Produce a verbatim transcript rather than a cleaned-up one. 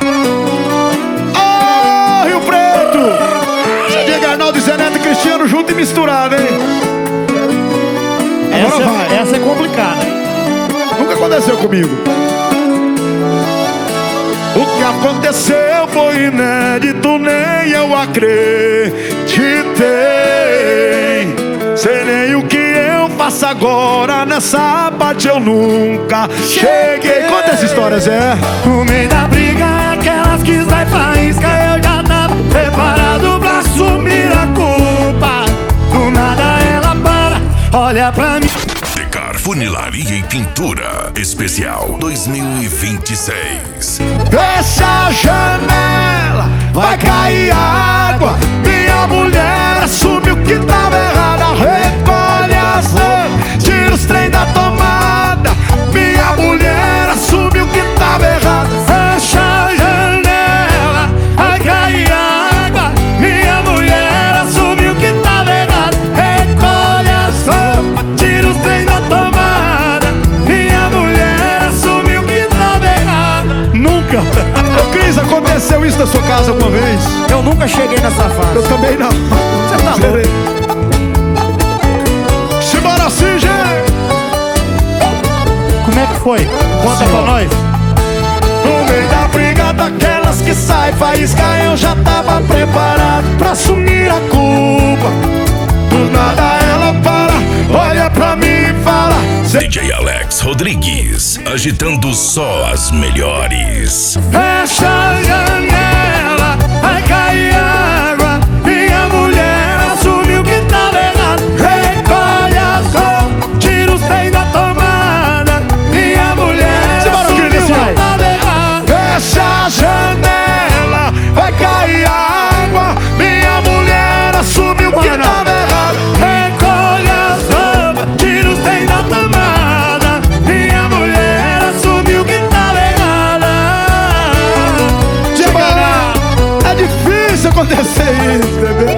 Ô, Rio Preto! Diego Arnaldo, Zé Neto e Cristiano junto e misturado, hein? Agora essa, vai. Essa é complicada. Nunca aconteceu comigo. O que aconteceu foi inédito, nem eu acreditei. Sei nem o que eu faço agora, nessa parte eu nunca cheguei. Conta essa história, Zé. No meio da briga, aquelas que sai faísca, eu já tava preparado pra assumir a culpa. Do nada ela para, olha pra mim. Decar Funilaria e Pintura Especial dois mil e vinte e seis. Fecha a janela, vai cair água. Minha mulher assumiu que tava errada. Recolhe as mãos, tira os trem da tomada. Minha mulher assumiu que tava errada. Fecha a janela, vai cair água. Minha mulher assumiu que tava errado. Recolhe as roupas, tira os trem da tomada. Minha mulher assumiu que tava errada. Nunca. Ô Cris, aconteceu isso na sua casa alguma vez? Eu nunca cheguei nessa fase. Eu também não. Você tá louco? Simbora assim, gente. Como é que foi? Conta pra nós. No meio da briga daquelas que sai faísca, eu já tava preparado pra assumir a culpa. Do nada ela para, olha pra mim e fala: D J Alex Rodrigues, agitando só as melhores. Fecha a janela, vai cair água. Minha mulher assumiu que tava errado. Recolhe as roupas, tira os trem da tomada. Minha mulher assumiu que tava errado. fecha a janela, vai cair água. Minha mulher assumiu que tava errado. Recolhe as roupas, tira os trem da tomada. Minha mulher assumiu que tava errada. É difícil acontecer isso, bebê.